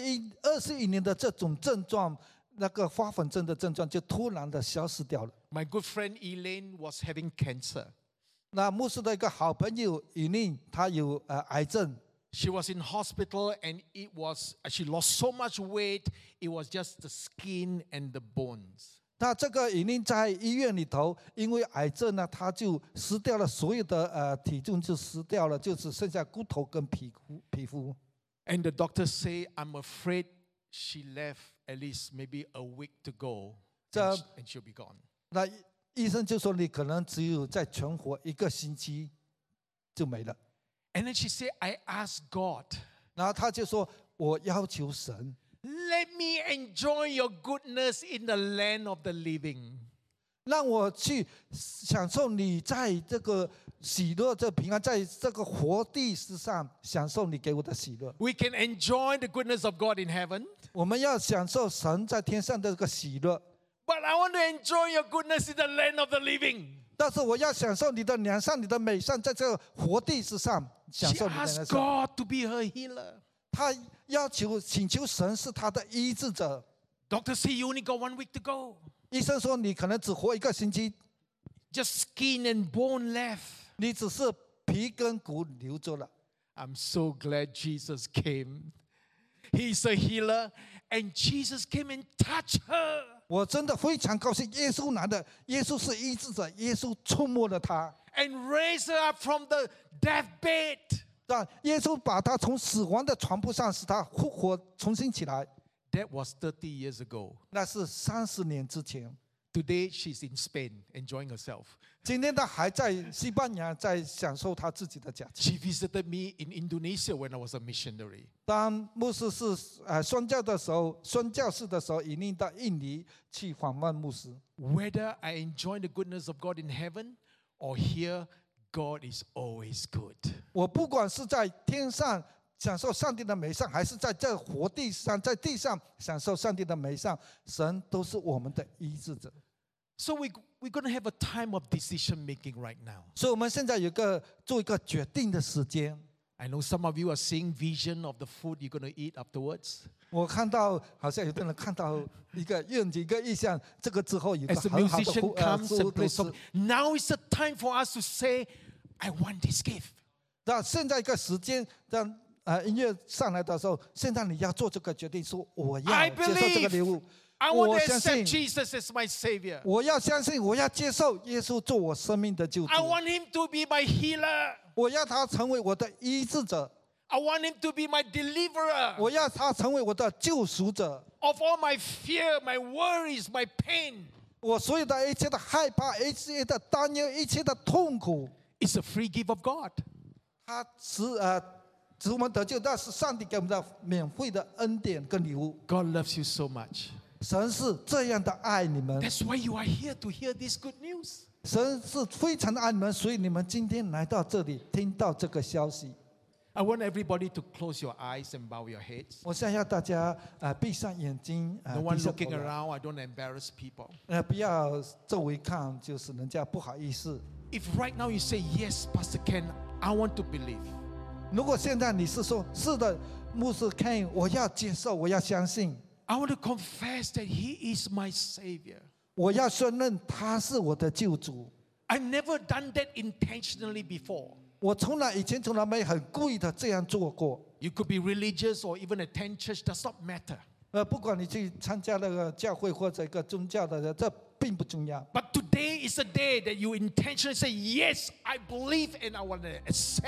21年的这种症状，那个花粉症的症状就突然的消失掉了。 My good friend Elaine was having cancer. 那牧师的一个好朋友以令，他有癌症， She was in hospital and she lost so much weight, it was just the skin and the bones. 那这个以令在医院里头，因为癌症呢，他就失掉了所有的体重就失掉了，就只剩下骨头跟皮肤。 And the doctor say, I'm afraid she left at least maybe a week to go and she'll be gone. 那医生就说你可能只有再存活1个星期就没了。 And then she said, I asked God, 然后他就说我要求神， let me enjoy your goodness in the land of the living. 让我去享受你在这个喜乐、这平安，在这个活地之上享受你给我的喜乐。 We can enjoy the goodness of God in heaven, 我们要享受神在天上的这个喜乐， but I want to enjoy your goodness in the land of the living. 但是我要享受你的良善、你的美善，在这个活地之上享 She 受你的 asked 良善。 God to be her healer. 他请求神是他的医治者。 Doctor say you only got 1 week to go. 医生说你可能只活1个星期， Just skin and bone left. 你只是皮跟骨留着了。 I'm so glad Jesus came. He's a healer, and Jesus came and touched her. 我真的非常高兴，耶稣来了，耶稣是医治者，耶稣触摸了他， And raised her up from the deathbed. 让耶稣把他从死亡的床铺上使他复活，重新起来。 That was 30 years ago. 那是30年之前。 Today she's in Spain enjoying herself. 今天他还在西班牙，在享受他自己的假期。 She visited me in Indonesia when I was a missionary. 当牧师是宣教的时候，宣教士的时候，引领到印尼去访问牧师。 Whether I enjoy the goodness of God in heaven or here, God is always good. 我不管是在天上享受上帝的美善，还是在这活地上，在地上享受上帝的美善，神都是我们的医治者。 So we're going to have a time of decision making right now. 所以我们现在做一个决定的时间。 I know some of you are seeing vision of the food you're going to eat afterwards. 我看到好像有的人看到一个愿景、一个意象，这个之后有一个 As the 很好的 musician comes 食 and 物都 plays 是 song, now is the time for us to say, I want this gift. 那现在一个时间，当音乐上来的时候，现在你要做这个决定，说我要 I 接受这个礼物， I 我 want to 相 accept 信， Jesus as my Savior. 我要相信，我要接受耶稣做我生命的救主 I，want Him to be my healer. 我要他成为我的医治者， I want Him to be my deliverer 我要他成为我的救赎者。 of all my fear, my worries, my pain. 我所有的一切的害怕，一切的担忧，一切的痛苦， It's a free gift of God. 他使我们得救，那是上帝给我们的免费的恩典跟礼物。 God loves you so much. 神是这样的爱你们， That's why you are here to hear this good news. 神是非常的爱你们，所以你们今天来到这里，听到这个消息。 I want everybody to close your eyes and bow your heads. 我现在要大家闭上眼睛， No one 低下 looking 头来 around. I don't embarrass people. 不要周围看，就是人家不好意思。 If right now you say, yes, Pastor Ken, I want to believe. 如果现在你是说是的，牧师 Ken， 我要接受，我要相信， I want to confess that He is my Savior. 我要承认他是我的救主。 I've never done that intentionally before. 我以前从来没很故意的这样做过。 You could be religious or even attend church, does not matter. 不管你去参加那个教会或者一个宗教的，这并不重要。 But today is a day that you intentionally say, yes, I believe and I want to accept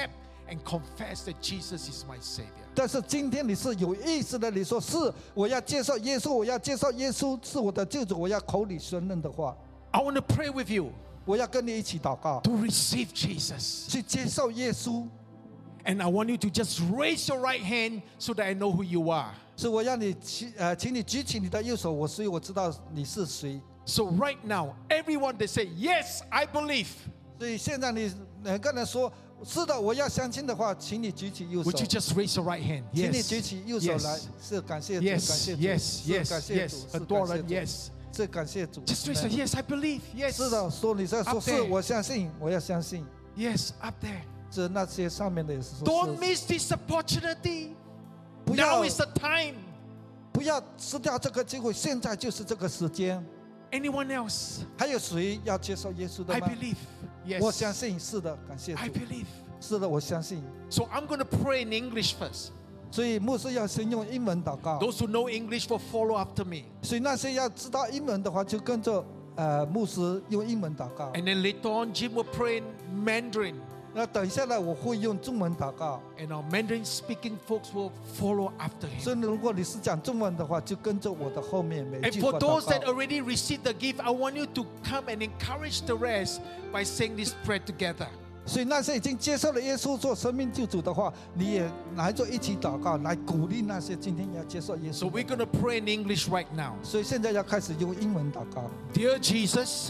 and confess that Jesus is my Savior. 但是今天你是有意识的，你说是我要接受耶稣，我要接受耶稣是我的救主，我要口里承认的话， I want to pray with you 我要跟你一起祷告， to receive Jesus. 去接受耶稣。 And I want you to just raise your right hand so that I know who you are. 所以我要你请你举起你的右手，所以我知道你是谁。 So right now, everyone that say, yes, I believe. 所以现在你每个人说是的，我要相信的话，请你举起右手 Would you，just raise your right hand? 请你 Yes. 举起右手来 Yes.， 是感谢主，感 Yes, 谢主， yes, 是 yes, 感谢 yes. 主，是感 Adoran, 谢主， yes. 是感谢主。 Just raise your yes, I believe. Yes. 是的，说你在说 Up 是 there. 我相信，我要相信。 Yes, up there. 是那些上面的也是说 Don't 是， miss this opportunity. 不 Now 要 is the time. 不要失掉这个机会，现在就是这个时间。 Anyone else? 还有谁要接受耶稣的 I 吗？ believe. 我 Yes. 相信，是的，感谢 I 主， believe. 是的，我相信。 So I'm going to pray in English first. 所以牧师要先用英文祷告， Those who know English will follow after me. 所以那些要知道英文的话，就跟着牧师用英文祷告。 And then later on, Jim will pray in Mandarin. 那等一下呢，我会用中文祷告。 And our Mandarin speaking folks will follow after 所 him. 以如果你是讲中文的话，就跟着我的后面每 And 句 for 话 those 祷 that 告。 already received the gift, I want you to come and encourage the rest by saying this prayer together. 所以那些已经接受了耶稣做生命救主的话，你也来做一起祷告，来鼓励那些今天要接受耶 So 稣。 we're going to pray in English right now. 所以现在要开始用英文祷告。 Dear Jesus,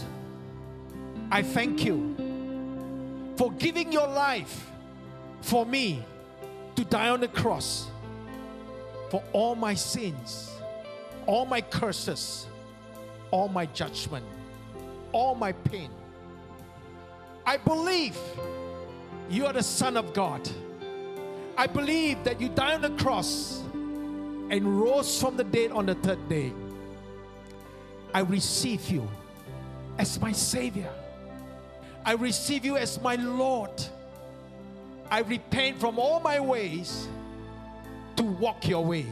I thank you for giving your life for me to die on the cross for all my sins, all my curses, all my judgment, all my pain. I believe you are the Son of God. I believe that you died on the cross and rose from the dead on the third day. I receive you as my Savior. I receive you as my Lord. I repent from all my ways to walk your way.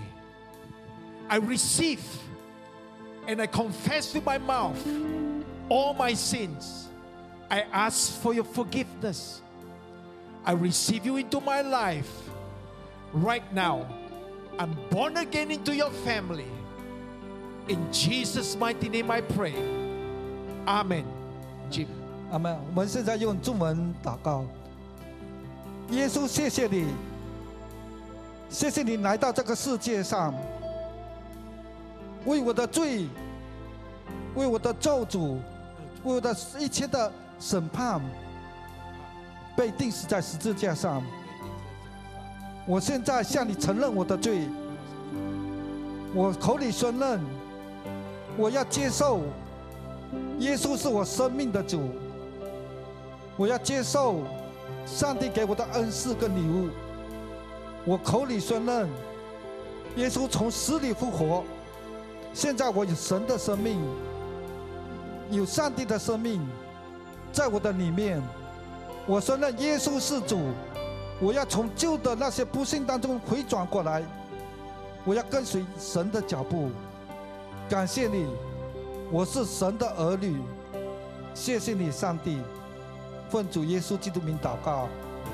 I receive and I confess with my mouth all my sins. I ask for your forgiveness. I receive you into my life. Right now, I'm born again into your family. In Jesus' mighty name I pray. Amen. Jim. 阿门。我们现在用中文祷告。耶稣，谢谢你，谢谢你来到这个世界上，为我的罪，为我的咒诅，为我的一切的审判，被钉死在十字架上。我现在向你承认我的罪，我口里承认，我要接受耶稣是我生命的主，我要接受上帝给我的恩赐跟礼物。我口里承认，耶稣从死里复活，现在我有神的生命，有上帝的生命在我的里面。我承认耶稣是主，我要从旧的那些不幸当中回转过来，我要跟随神的脚步。感谢你，我是神的儿女。谢谢你，上帝。奉主耶稣基督名祷告。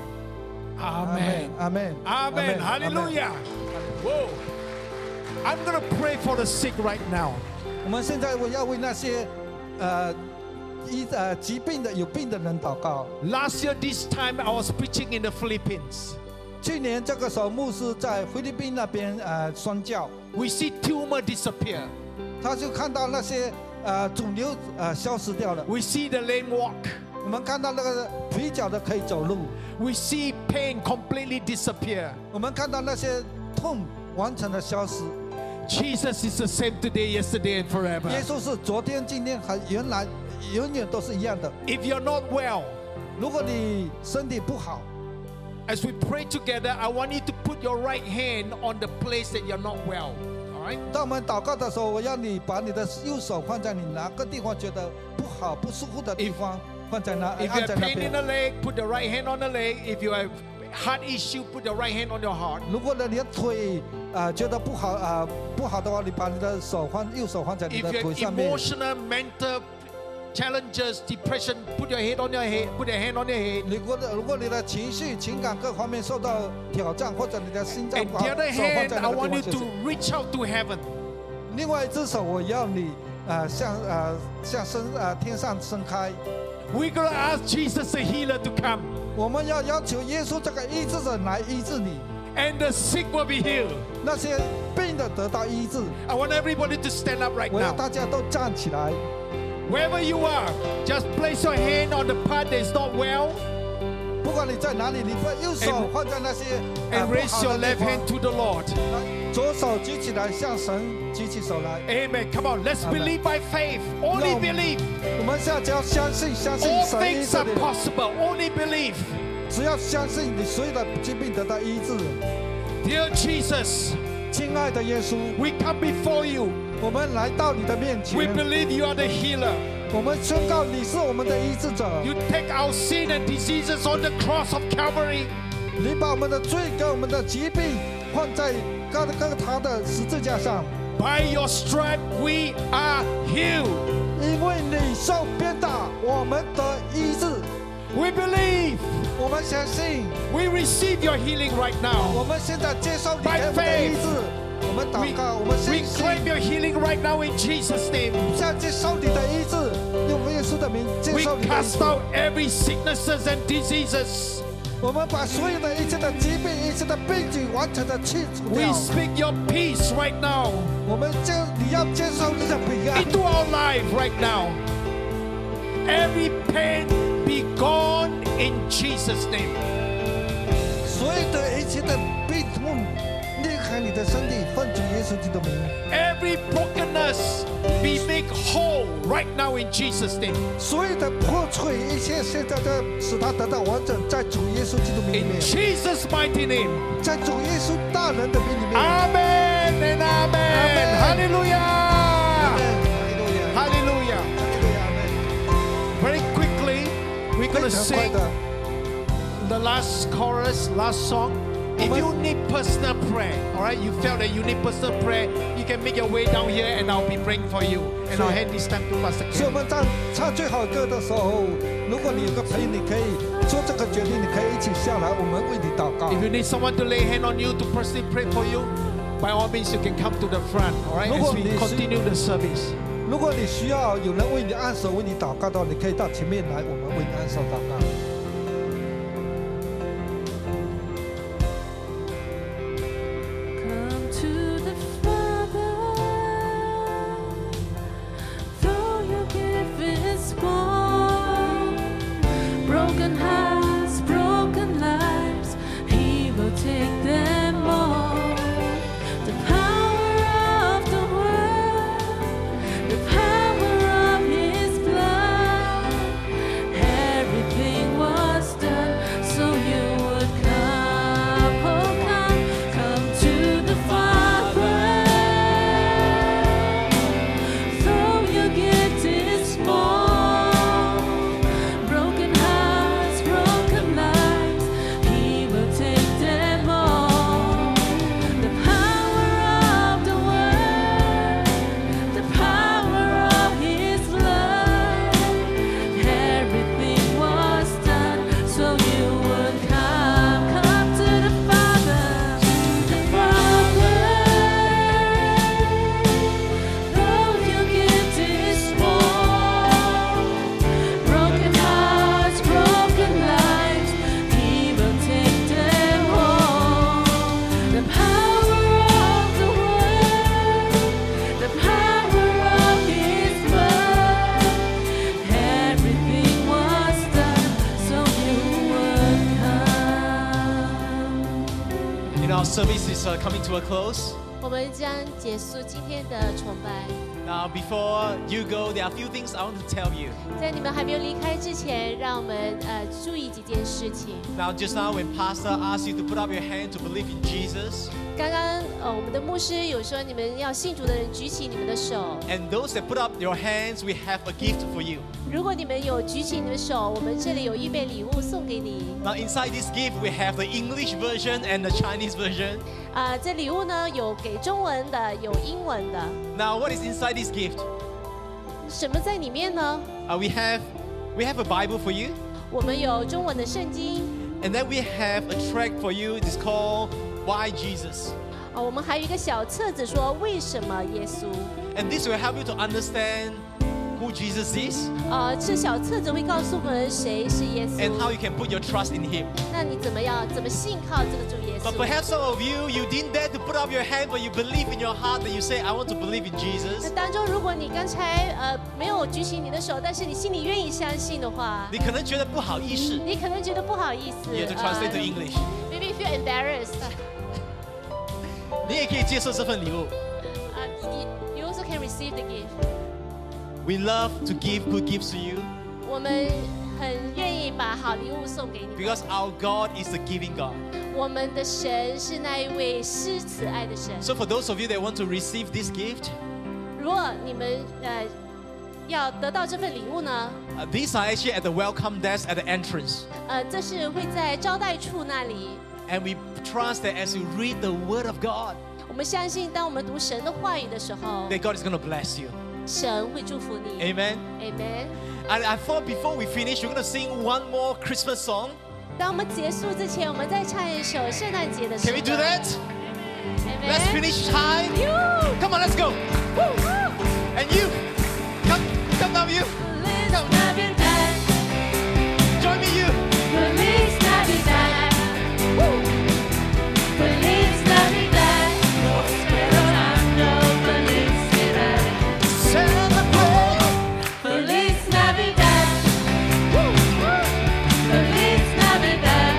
Amen. 阿门。 Amen. Hallelujah. Whoa. I'm going to pray for the sick right now. 我们现在我要为那些疾病的有病的人祷告。 Last year, this time, I was preaching in the Philippines. 去年这个时候，牧师在菲律宾那边宣教， We see tumor disappear. 他就看到那些肿瘤消失掉了。 We see the lame walk. 我们看到那个腿脚的可以走路， We see pain completely disappear. 我们看到那些痛完全的消失。 Jesus is the same today, yesterday, and 耶 forever. 稣是昨天、今天和原来永远都是一样的。 If you're not well, 如果你身体不好， as we pray together, I want you to put your right hand on the place that you're not well. All right? 当我们祷告的时候，我要你把你的右手放在你哪个地方觉得不好、不舒服的地方，放在那， If you 按 have 在那 pain in 边。 the leg, put the right hand on the leg. If you have heart issue, put the right hand on your heart. 如果呢你的腿觉得不好的话，你把你的右手放在你 If 的 you 腿 have 上面。 emotional, mental challenges, depression, put your head on your head, put your hand on your head. 如果你的情绪、情感各方面受到挑战，或者你的心脏 And 不好， the other 手放 hand, 在 I 那个 want 地 you 方休息。 to reach out to heaven. 另外一只手，我要你向天上伸开。 We're going to ask Jesus, the healer, to come. 我们要求耶稣这个医治者来医治你， And the sick will be healed. 那些病的得到医治。 I want everybody to stand up right 我要 now. 大家都站起来。 Wherever you are, just place your hand on the part that is not well 不管你在哪里，你把右手放在那些 and 不 raise 好 your 的地 left 方 hand to the Lord. 左手举起来，向神举起手来。 Amen. Come on, let's Amen. believe by faith. Only No. believe. 我们现在只要相信 All 神医 things 治 are 你， possible. Only believe. 只要相信你所有的疾病得到医治。 Dear Jesus, 亲爱的耶稣， we come before you. 我们来到你的面 We 前， believe you are the healer. 我们宣告你是我们的医治者。 You take our sin and diseases on the cross of Calvary. 你把我们的罪跟我们的疾病放在各他的十字架上， By your stripe, we are healed. 因为你受鞭打，我们得医治。 We believe. 我们相信， We receive your healing right 我 now. 们现在接受你 By 给我们的医治。我们 We, 祷告，我们 we 相信， claim your healing right now in Jesus' name. 现在接受你的医治，用耶稣的名接 We 受你的医 cast 治。 out every sicknesses and diseases. 我们把所有的一切的疾病、一切的病菌完全的去除 We 掉。 speak your peace right now 我们你要接受你的平安， into our life right now. Every pain be gone in Jesus' name. 所有的一切的病痛离开你的身体，奉主耶稣基督的名。 Every brokenness be made whole right now in Jesus' name. 所有的破碎，一切现在的使它得到完整，在主耶稣基督名里 In 面， Jesus' mighty name. 在主耶稣大人的名里面。 Amen and amen. Hallelujah. Hallelujah. Very quickly, we're going to 非常快 sing 的， the last chorus, last song. If you need personal prayer, all right, you felt that you need personal prayer, you can make your way down here and I'll be praying for you. And I'll hand this time to Pastor 所以我 Ken. 们在唱最好歌的时候，如果你有个朋友，你可以做这个决定，你可以一起下来，我们为你祷告。 If you need someone to lay hand on you to personally pray for you, by all means you can come to the front, all right, as we continue the service. 如果你需要有人为你按手、为你祷告的话，你可以到前面来，我们为你按手祷告。 Come to the Father, though your gift is small. Broken hearts, broken lives, He will take them all. The power of the word, the power of His blood, everything was done so you would come, oh come to the Father. Though your gift is small, broken hearts, broken lives, He will take them all. The power of the word, the power of His blood, everything was done so you would come to the Father, the Father. Though your gift is small, broken hearts, broken lives, He will take them all. The power of the word, the power of His blood, everything was done so you would come. Our service is coming to a close. 我们将结束今天的崇拜。 Now, before you go, there are a few things I want to tell you. 在你们还没有离开之前，让我们注意几件事情。 Now, just now when Pastor asked you to put up your hand to believe in Jesus, 刚刚我们的牧师有说，你们要信主的人举起你们的手。 and those that put up your hands, we have a gift for you. 如果你们有举起你们的手，我们这里有预备礼物送给你。 Now, inside this gift, we have the English version and the Chinese version. 这礼物呢有给中文的，有英文的。 Now, what is inside this gift? 什么在里面呢？ We have a Bible for you, 我们有中文的圣经， and then we have a tract for you. It's called Why Jesus. 我们还有一个小册子说为什么耶稣。 And this will help you to understand who Jesus is 这小册子会告诉我们谁是耶 and 稣。 how you can put your trust in Him. 那你怎么信靠这个主耶 But 稣？ perhaps some of you, you didn't dare to put up your hand, but you believe in your heart that you say, I want to believe in 那 Jesus. 当中，如果你刚才没有举起你的手，但是你心里愿意相信的话， 你可能觉得不好意思。 你可能觉得不好意思。 You have to translate to English. Maybe feel embarrassed. 你也可以接受这份礼物。 You also can receive the gift. We love to give good gifts to you 我们很愿意把好礼物送给你们。 because our God is the giving God. 我们的神是那一位施慈爱的神。 So for those of you that want to receive this gift, 如果你们要得到这份礼物呢， these are actually at the welcome desk at the entrance. 这是会在招待处那里。 And we trust that as you read the Word of God, 我们相信，当我们读神的话语的时候， that God is going to bless you. 神会祝福你。 Amen. Amen。 And I thought before we finish, we're going to sing one more Christmas song. 当我们结束之前，我们再唱一首圣诞节的诗 Can 歌。 we do that? Amen. Let's finish high. You. Come on, let's go. And you, come down, you. Feliz Navidad. Join me, you. Feliz Navidad. Feliz Navidad. Prospero año, felicidad. Celebrate. Feliz Navidad. Feliz Navidad.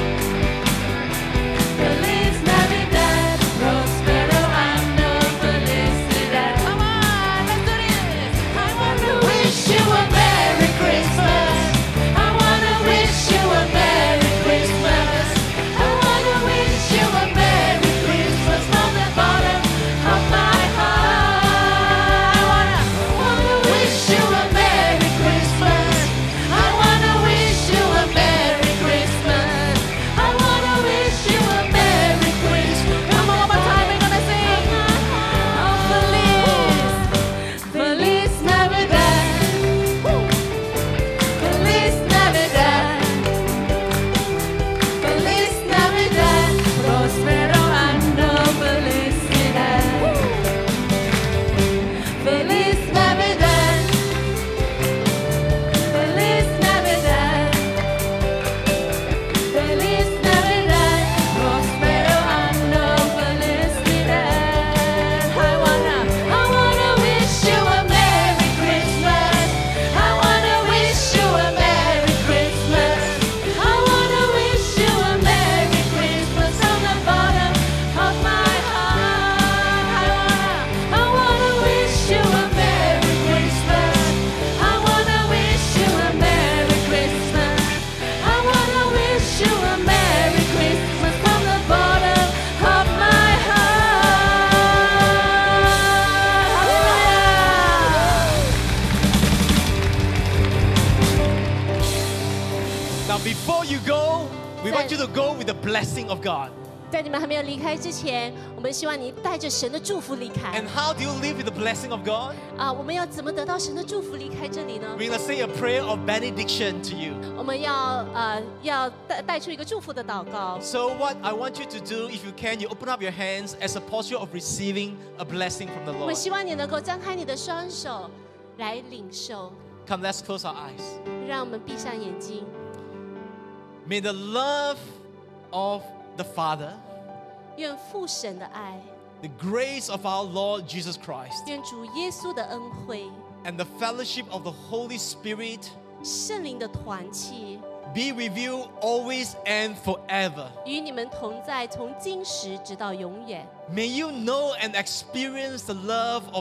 Feliz Navidad. Prospero año, felicidad. Come on, let's do this. I want to wish you a Merry Christmas. I want to wish you a Merry Christmas. I want to wish you a Merry Christmas from the bottom of my heart. I wanna wish you a Merry Christmas. I wanna wish you a Merry Christmas. I wanna wish you a Merry Christmas. Come on, one more time, we're gonna sing. Oh, Feliz Navidad. Feliz Navidad. Feliz Navidad. Prospero año, felicidad. Feliz Navidad. Feliz Navidad. Feliz Navidad. Prospero año, felicidad. I wanna wish you a Merry Christmas. I wanna wish you a Merry Christmas. I wanna wish you a Merry Christmas from the bottom of my heart. I wanna wish you a Merry Christmas. I wanna wish you a Merry Christmas. I wanna wish you a Merry Christmas from the bottom of my heart. Now, before you go, we want you to go with the blessing of God. 在你们还没有离开之前，我们希望你带着神的祝福离开 And how do you live with the blessing of God? 我们要怎么得到神的祝福离开这里呢？ We're going to say a prayer of benediction to you. 我们要带出一个祝福的祷告。 So, what I want you to do, if you can, you open up your hands as a posture of receiving a blessing from the 我们 Lord. 希望你能够张开你的双手来领受， Come, let's close our eyes. 让我们闭上眼睛。 May the love of the Father, 愿父神的爱， the grace of our Lord Jesus Christ, 愿主耶稣的恩惠， and the fellowship of the Holy Spirit 圣灵的团契， be with you always and forever. 与你们同在，从今时直到永远。 May you know and experience the love of